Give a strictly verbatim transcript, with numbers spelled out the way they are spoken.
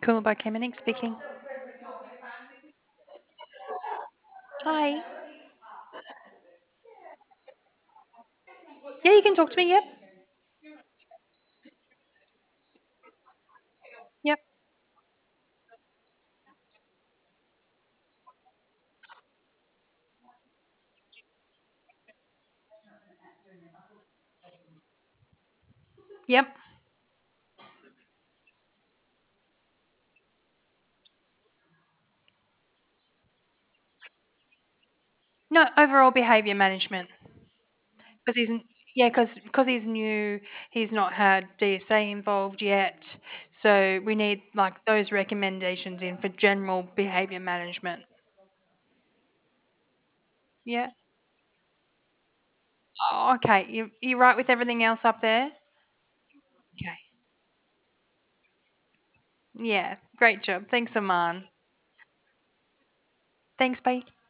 Cool by Kamenik speaking. Hi. Yeah, you can talk to me. Yep. Yep. Yep. No, overall behavior management. Because he's n- yeah, because because he's new, he's not had D S A involved yet. So we need like those recommendations in for general behavior management. Yeah. Oh, okay. You you right with everything else up there? Okay. Yeah. Great job. Thanks, Aman. Thanks, bye.